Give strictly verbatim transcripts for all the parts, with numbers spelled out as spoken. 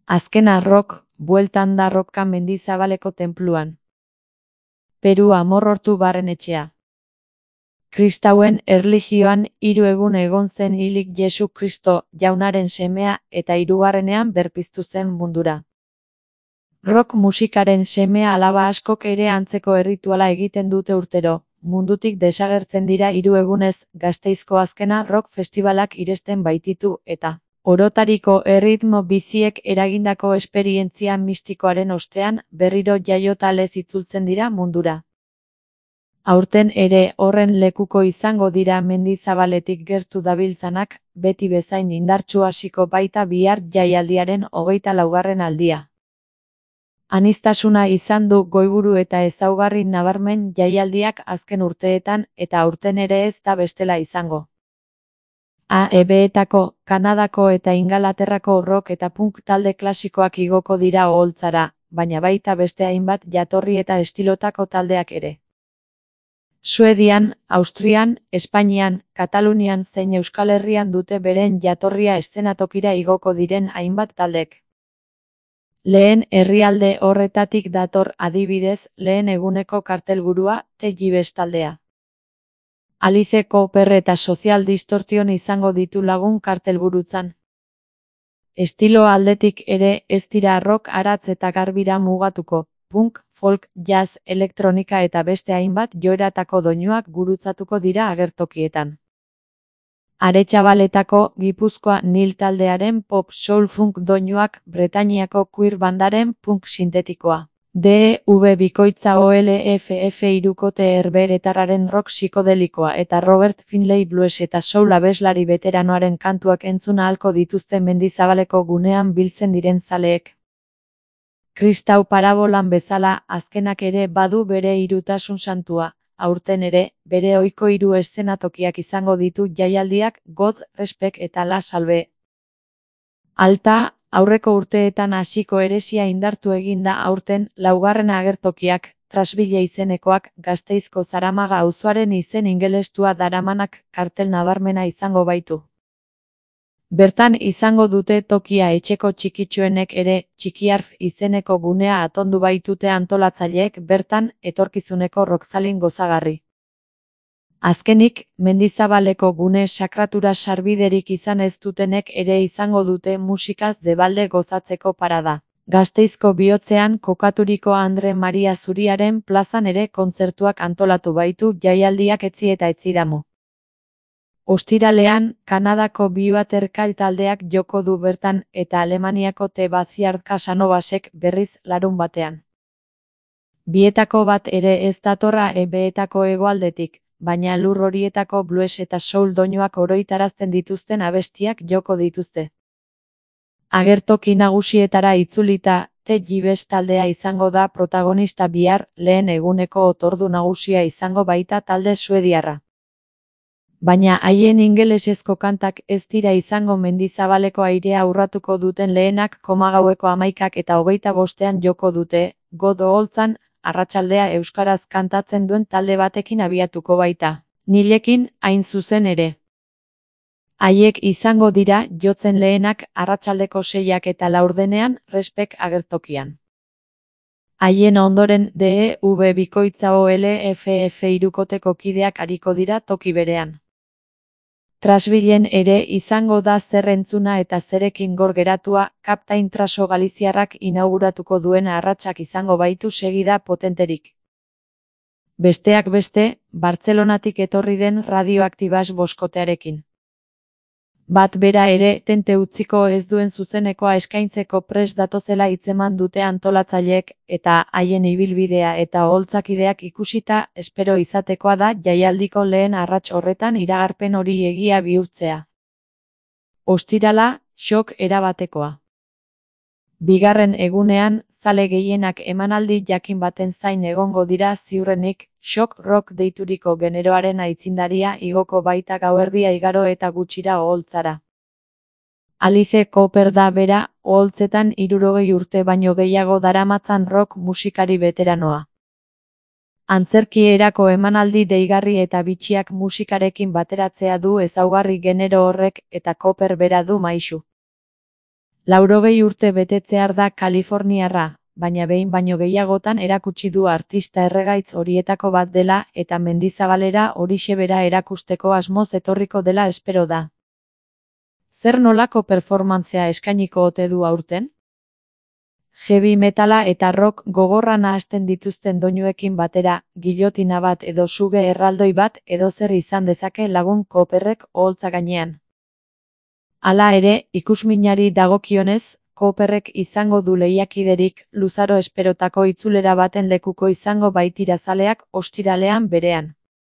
Azkena rock, bueltan da rocka Mendizabaleko tenpluan. Peru Amorortu Barrenetxea. Kristauen erlijioan hiru egun egon zen hilik Jesu Kristo jaunaren semea eta hirugarrenean berpiztu zen mundura. Rock musikaren semea alaba askok ere antzeko errituala egiten dute urtero, mundutik desagertzen dira hiru egunez, Gasteizko azkena rock festivalak iresten baititu eta orotariko erritmo biziek eragindako esperientzia mistikoaren ostean berriro jaiotalez itzultzen dira mundura. Aurten ere horren lekuko izango dira Mendizabaletik gertu dabiltzanak, beti bezain indartsu hasiko baita bihar jaialdiaren hogeita laugarren aldia. Aniztasuna izan du goiburu eta ezaugarri nabarmen jaialdiak azken urteetan eta aurten ere ez da bestela izango. A E B-etako, Kanadako eta Ingalaterrako rock eta punk talde klasikoak igoko dira oholtzara, baina baita beste hainbat jatorri eta estilotako taldeak ere. Suedian, Austrian, Espainian, Katalunian zein Euskal Herrian dute beren jatorria eszenatokira igoko diren hainbat taldek. Lehen herrialde horretatik dator adibidez lehen eguneko kartelburua The Jives taldea. Alice Cooper eta Social Distortion izango ditu lagun kartelburutzan. Estilo aldetik ere ez dira rock aratz eta garbira mugatuko, punk, folk, jazz, elektronika eta beste hainbat joeratako doinuak gurutzatuko dira agertokietan. Aretxabaletako Gipuzkoa Nil taldearen pop soul funk doinuak Bretainiako queer bandaren punk sintetikoa. D E V bikoitza O L F F hirukote herberetarraren rock psikodelikoa eta Robert Finlay blues eta soul abeslari veteranoaren kantuak entzun ahalko dituzten Mendizabaleko gunean biltzen diren zaleek. Kristau parabolan bezala azkenak ere badu bere hirutasun santua, aurten ere, bere ohiko hiru eszenatokiak izango ditu jaialdiak God, Respect eta La Salve. Alta, aurreko urteetan hasiko heresia indartu egin da aurten laugarren agertokiak, Trasbile izenekoak, Gasteizko Zaramaga auzoaren izen ingelestua daramanak kartel nabarmena izango baitu. Bertan izango dute tokia etxeko txikitsuenek ere, Txikiarf izeneko gunea atondu baitute antolatzaileek bertan etorkizuneko rockzalin gozagarri. Azkenik, Mendizabaleko gune sakratura sarbiderik izan ez dutenek ere izango dute musikaz debalde gozatzeko parada. Gasteizko bihotzean kokaturiko Andre Maria Zuriaren plazan ere kontzertuak antolatu baitu jaialdiak etzi eta etzi damu. Ostiralean, Kanadako Biwaterkail taldeak joko du bertan eta Alemaniako The Backyard Casanovasek berriz larun batean. Bietako bat ere ez datorra E B-etako hegoaldetik, baina lur horietako blues eta soul doinuak oroitarazten dituzten abestiak joko dituzte. Agertoki nagusietara itzulita, The Jives taldea izango da protagonista bihar, lehen eguneko otordu nagusia izango baita talde suediarra. Baina haien ingelesezko kantak ez dira izango Mendizabaleko airea urratuko duten lehenak komagaueko hamaikak eta hogeita bostean joko dute, God oholtzan, arratsaldea euskaraz kantatzen duen talde batekin abiatuko baita, Nilekin hain zuzen ere. Haiek izango dira jotzen lehenak arratsaldeko seiak eta laurdenean Respect agertokian. Haien ondoren D E V bikoitza O L F F hirukoteko kideak ariko dira toki berean. Trasbilen ere izango da zer entzuna eta zerekin gor geratua, Captain Traso galiziarrak inauguratuko duen arratsak izango baitu segida potenterik. Besteak beste, Bartzelonatik etorri den Radioaktibas boskotearekin. Bat bera ere tente utziko ez duen zuzenekoa eskaintzeko prest datozela hitzeman dute antolatzaileek eta haien ibilbidea eta oholtzakideak ikusita espero izatekoa da jaialdiko lehen arrats horretan iragarpen hori egia bihurtzea. Ostirala, shock erabatekoa. Bigarren egunean, zale gehienak emanaldi jakin baten zain egongo dira ziurrenik, shock rock deituriko generoaren aitzindaria igoko baita gauerdia igaro eta gutxira oholtzara. Alice Cooper da bera, oholtzetan hirurogei urte baino gehiago daramatzan rock musikari veteranoa. Antzerki erako emanaldi deigarri eta bitxiak musikarekin bateratzea du ezaugarri genero horrek eta Cooper bera du maisu. Laurogei urte betetzear da Kaliforniarra, baina behin baino gehiagotan erakutsi du artista erregaitz horietako bat dela eta mendizabalera horixe bera erakusteko asmoz etorriko dela espero da. Zer nolako performantzea eskainiko ote du aurten? Heavy metala eta rock gogorra nahasten dituzten doinuekin batera, gilotina bat edo suge erraldoi bat edo zer izan dezake lagun Cooperrek oholtza gainean. Hala ere, ikusminari dagokionez, Cooperrek izango du lehiakiderik luzaro esperotako itzulera baten lekuko izango baitira zaleak ostiralean berean.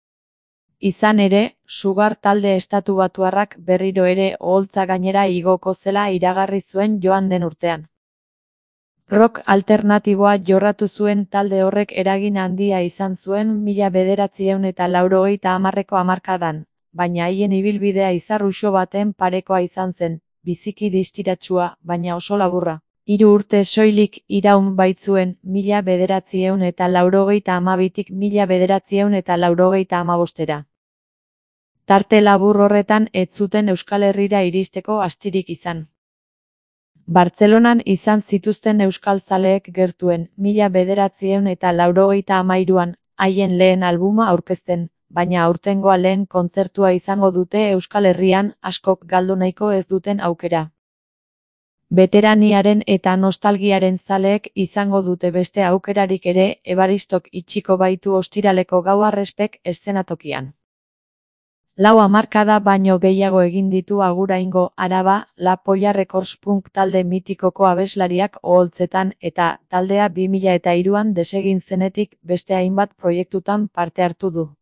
Izan ere, Sugar talde estatubatuarrak berriro ere oholtza gainera igoko zela iragarri zuen joan den urtean. Rock alternatiboa jorratu zuen talde horrek eragin handia izan zuen mila bederatziehun eta laurogeita hamarreko hamarkadan, baina haien ibilbidea izarruxo baten parekoa izan zen, biziki distiratsua, baina oso laburra. Hiru urte soilik iraun baitzuen mila bederatziehun eta laurogeita hamabitik mila bederatziehun eta laurogeita hamabostera. Tarte labur horretan ez zuten Euskal Herrira iristeko astirik izan. Bartzelonan izan zituzten euskaltzaleek gertuen mila bederatziehun eta laurogeita hamairuan haien lehen albuma aurkezten, baina aurtengoa lehen kontzertua izango dute Euskal Herrian askok galdu nahiko ez duten aukera. Beteraniaren eta nostalgiaren zaleek izango dute beste aukerarik ere Ebaristok itxiko baitu ostiraleko gau arrespek eszenatokian. Lau hamarkada baino gehiago egin ditu Aguraingo, Araba, La Polla Records punk talde mitikoko abeslariak oholtzetan eta taldea bi mila eta hiruan desegin zenetik beste hainbat proiektutan parte hartu du.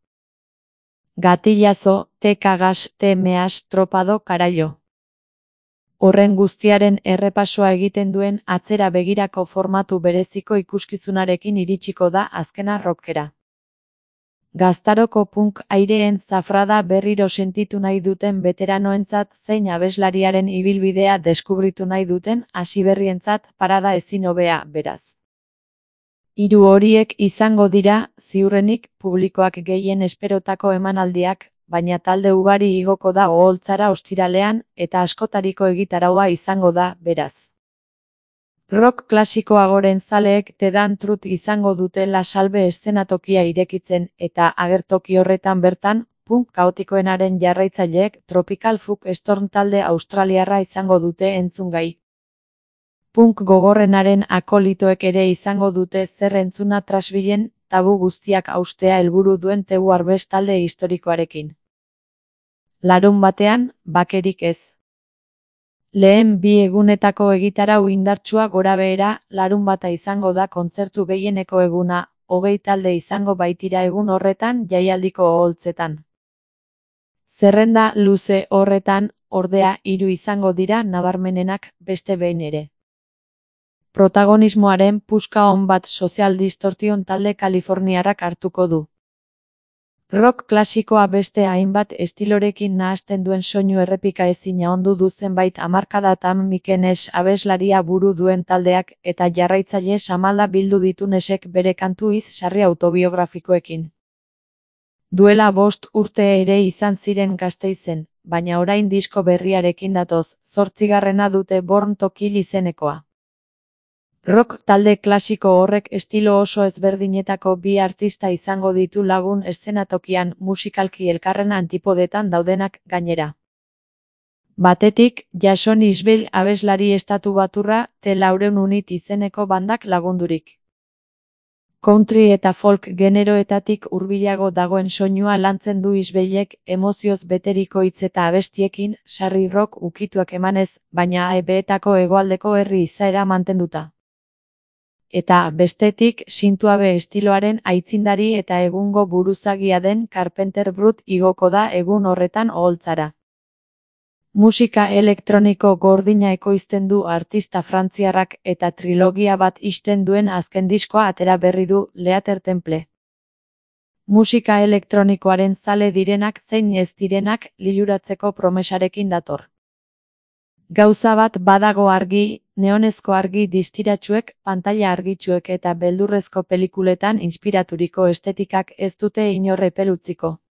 Gatillazo, te cagas, te meas, tropado, karailo. Horren guztiaren errepasoa egiten duen atzera begirako formatu bereziko ikuskizunarekin iritsiko da azkena rockera. Gaztaroko punk aireen zafrada berriro sentitu nahi duten veteranoentzat zein abeslariaren ibilbidea deskubritu nahi duten hasiberrientzat parada ezin hobea, beraz. Hiru horiek izango dira, ziurrenik, publikoak gehien esperotako emanaldiak, baina talde ugari igoko da oholtzara ostiralean eta askotariko egitaraua izango da, beraz. Rock klasikoa goren zaleek The Dan Truth izango dute La Salve eszenatokia irekitzen eta agertoki horretan bertan, punk kaotikoenaren jarraitzaileek Tropical Fuck Storm talde australiarra izango dute entzungai. Punk gogorrenaren akolitoek ere izango dute zer entzuna Trashvillen, tabu guztiak haustea helburu duen The Warbest talde historikoarekin. Larun batean, bakerik ez. Lehen bi egunetako egitarau indartsua gorabehera, larun bata izango da kontzertu gehieneko eguna, hogei talde izango baitira egun horretan jaialdiko oholtzetan. Zerrenda luze horretan, ordea, hiru izango dira nabarmenenak beste behin ere. Protagonismoaren puska on bat Social Distortion talde kaliforniarrak hartuko du. Rock klasikoa beste hainbat estilorekin nahasten duen soinu errepika ezina ondu du zenbait hamarkadatan Mikenes abeslaria buru duen taldeak eta jarraitzaile samalda bildu ditu Nesek bere kantu iz sarri autobiografikoekin. Duela bost urte ere izan ziren Gasteizen, baina orain disko berriarekin datoz, zortzigarrena dute Born to Kill izenekoa. Rock talde klasiko horrek estilo oso ezberdinetako bi artista izango ditu lagun eszenatokian musikalki elkarren antipodetan daudenak gainera. Batetik, Jason Isbell abeslari estatubatuarra The Laureen Unit izeneko bandak lagundurik. Country eta folk generoetatik hurbilago dagoen soinua lantzen du Isbellek emozioz beteriko hitz eta abestiekin, sarri rock ukituak emanez, baina A E B-etako hegoaldeko herri izaera mantenduta. Eta, bestetik, sintuabe estiloaren aitzindari eta egungo buruzagia den Carpenter Brut igoko da egun horretan oholtzara. Musika elektroniko gordina ekoizten du artista frantziarrak eta trilogia bat ixten duen azken diskoa atera berri du Leather Temple. Musika elektronikoaren zale direnak zein ez direnak liluratzeko promesarekin dator. Gauza bat badago argi, neonezko argi distiratsuek, pantaila argitsuek eta beldurrezko pelikuletan inspiraturiko estetikak ez dute inor epel utziko.